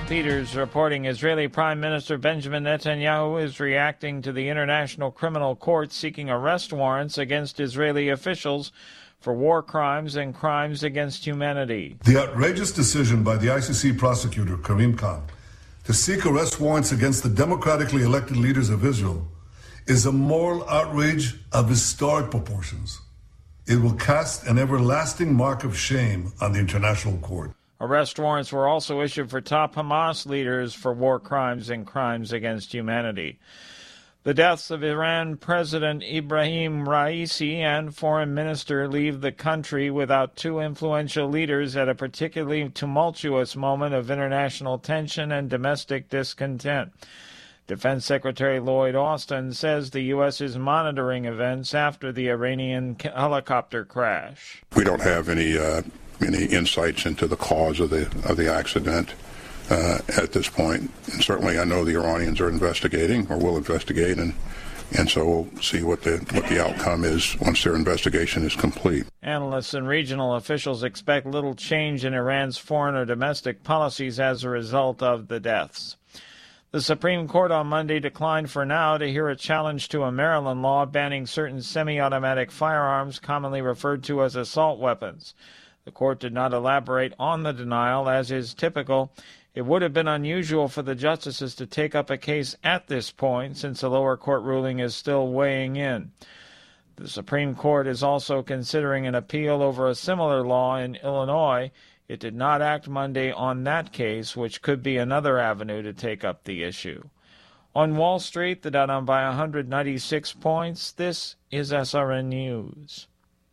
Peters reporting Israeli Prime Minister Benjamin Netanyahu is reacting to the International Criminal Court seeking arrest warrants against Israeli officials for war crimes and crimes against humanity. The outrageous decision by the ICC prosecutor, Karim Khan, to seek arrest warrants against the democratically elected leaders of Israel is a moral outrage of historic proportions. It will cast an everlasting mark of shame on the International Court. Arrest warrants were also issued for top Hamas leaders for war crimes and crimes against humanity. The deaths of Iran President Ibrahim Raisi and Foreign Minister leave the country without two influential leaders at a particularly tumultuous moment of international tension and domestic discontent. Defense Secretary Lloyd Austin says the U.S. is monitoring events after the Iranian helicopter crash. We don't have any insights into the cause of the accident at this point. And certainly I know the Iranians are investigating or will investigate, and so we'll see what the outcome is once their investigation is complete. Analysts and regional officials expect little change in Iran's foreign or domestic policies as a result of the deaths. The Supreme Court on Monday declined for now to hear a challenge to a Maryland law banning certain semi-automatic firearms commonly referred to as assault weapons. The court did not elaborate on the denial, as is typical. It would have been unusual for the justices to take up a case at this point, since a lower court ruling is still weighing in. The Supreme Court is also considering an appeal over a similar law in Illinois. It did not act Monday on that case, which could be another avenue to take up the issue. On Wall Street, the Dow down by 196 points. This is SRN News.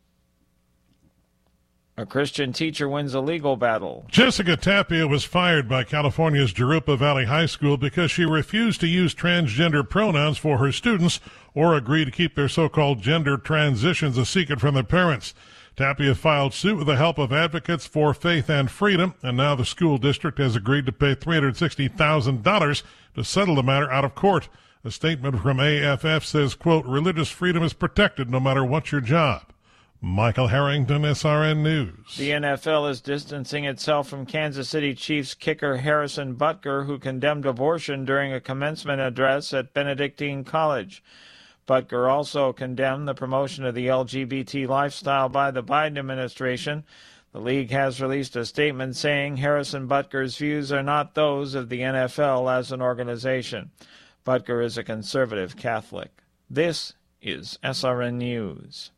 A Christian teacher wins a legal battle. Jessica Tapia was fired by California's Jurupa Valley High School because she refused to use transgender pronouns for her students or agreed to keep their so-called gender transitions a secret from their parents. Tapia filed suit with the help of Advocates for Faith and Freedom, and now the school district has agreed to pay $360,000 to settle the matter out of court. A statement from AFF says, quote, religious freedom is protected no matter what your job. Michael Harrington, SRN News. The NFL is distancing itself from Kansas City Chiefs kicker Harrison Butker, who condemned abortion during a commencement address at Benedictine College. Butker also condemned the promotion of the LGBT lifestyle by the Biden administration. The league has released a statement saying Harrison Butker's views are not those of the NFL as an organization. Butker is a conservative Catholic. This is SRN News.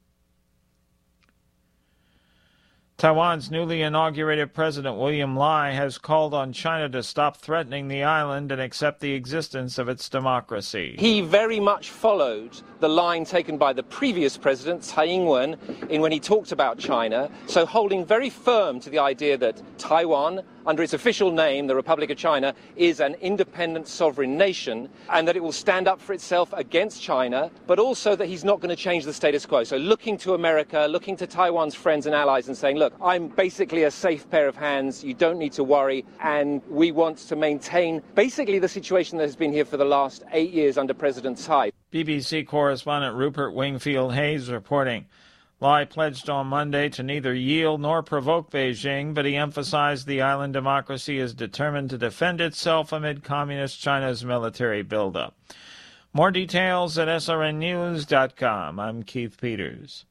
Taiwan's newly inaugurated President William Lai has called on China to stop threatening the island and accept the existence of its democracy. He very much followed the line taken by the previous president, Tsai Ing-wen, when he talked about China, so holding very firm to the idea that Taiwan, under its official name, the Republic of China, is an independent sovereign nation, and that it will stand up for itself against China, but also that he's not going to change the status quo. So looking to America, looking to Taiwan's friends and allies and saying, look, I'm basically a safe pair of hands, you don't need to worry, and we want to maintain basically the situation that has been here for the last 8 years under President Tsai. BBC correspondent Rupert Wingfield Hayes reporting. Lai pledged on Monday to neither yield nor provoke Beijing, but he emphasized the island democracy is determined to defend itself amid Communist China's military buildup. More details at srnnews.com. I'm Keith Peters.